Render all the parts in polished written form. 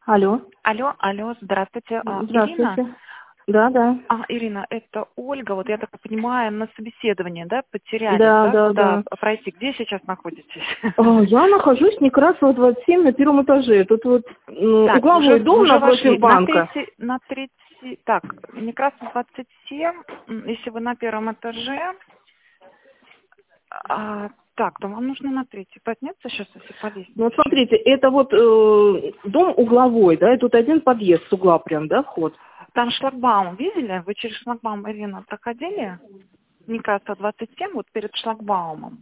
Алло. Алло, здравствуйте. Здравствуйте. Ирина? Да. Ирина, это Ольга. Вот я так понимаю, на собеседование, да, потерялись, Да. Куда пройти? Где сейчас находитесь? Я нахожусь в Некрасова, 27, на первом этаже. Тут вот угловой дом напротив банка. Так, Некрасова 27, если вы на первом этаже. Так, то вам нужно на третий подняться сейчас, если по лестнице. Ну вот смотрите, это вот дом угловой, да, и тут один подъезд с угла прям, да, вход. Там шлагбаум, видели? Вы через шлагбаум, Ирина, проходили? Некрасова 27, вот перед шлагбаумом.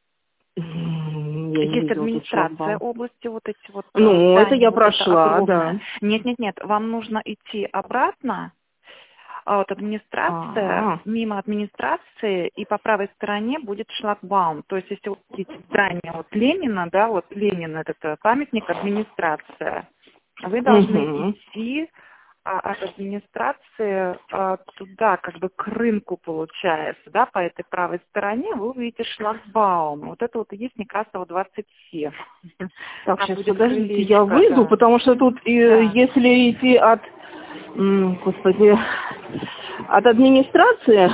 Есть администрация области, вот эти вот. Ну, это я прошла, да. Нет, вам нужно идти обратно. Вот администрация, мимо администрации, и по правой стороне будет шлагбаум. То есть, если вы видите здание вот Ленина, да, вот Ленин, этот памятник, администрация, вы должны идти от администрации туда, как бы к рынку получается, да, по этой правой стороне вы увидите шлагбаум. Вот это вот и есть Некрасова 27. Так, сейчас, подождите, я выйду, потому что тут, если идти от, от администрации,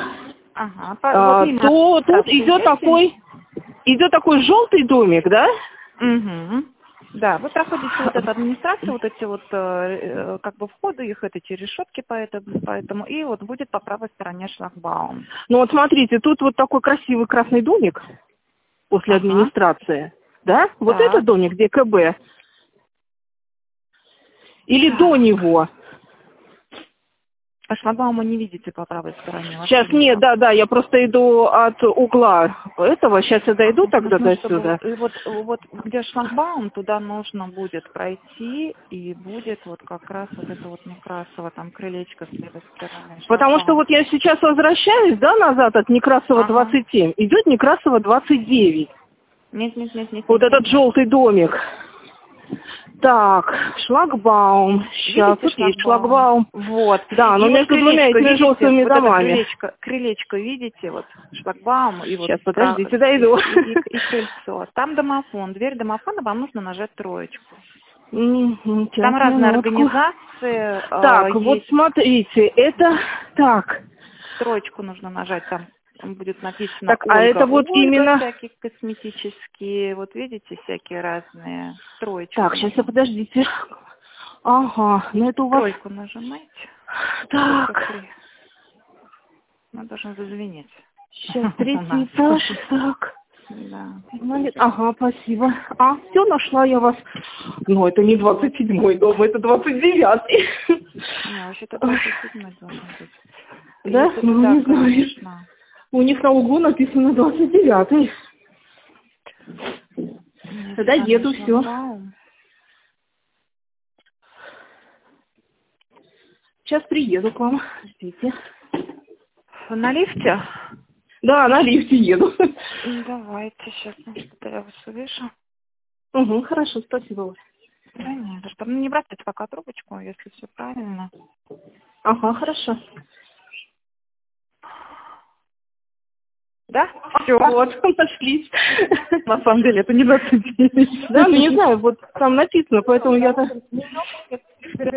то тут идет такой желтый домик, да? Да, вы проходите вот эту администрацию, вот эти вот как бы входы, их эти решетки поэтому, и вот будет по правой стороне шлагбаум. Ну вот смотрите, тут вот такой красивый красный домик после администрации, да? Вот этот домик, где КБ? Или до него? А шлагбаума не видите по правой стороне? Сейчас нет, да, я просто иду от угла этого, сейчас я дойду тогда до сюда. Вот где шлагбаум, туда нужно будет пройти, и будет вот как раз вот это вот Некрасова, там крылечко с левой стороны. Потому что вот я сейчас возвращаюсь, да, назад от Некрасова 27, идет Некрасова 29. Нет. Вот этот желтый домик. Так, шлагбаум. Сейчас тут есть шлагбаум. Вот. Да, но между двумя этими желтыми домами. Крылечко, видите, вот шлагбаум. И сейчас, подождите, дойду. И крыльцо. Там домофон. Дверь домофона, вам нужно нажать троечку. Там разные организации. Так, вот смотрите, это так. Троечку нужно нажать там. Там будет написано так, а это вот именно всякие косметические, вот видите, всякие разные строчки. Так, сейчас, подождите. Ага, ну это у вас... Тройку нажимаете. Так. Она должна зазвенеть. Сейчас, третий этаж, так. Да. Ага, спасибо. Все, нашла я вас. Ну, это не 27-й дом, это 29-й. Не, вообще-то 27-й должен быть. Да? Ну, не знаю. У них на углу написано 29-й. Тогда еду, все. Сейчас приеду к вам. Ждите. На лифте? Да, на лифте еду. Давайте, сейчас, что-то я вас увижу. Хорошо, спасибо. Да нет, не бросайте пока трубочку, если все правильно. Ага, хорошо. Да? Все. Вот, нашлись. На самом деле, это не 29. Да, ну не знаю, вот там написано, поэтому я...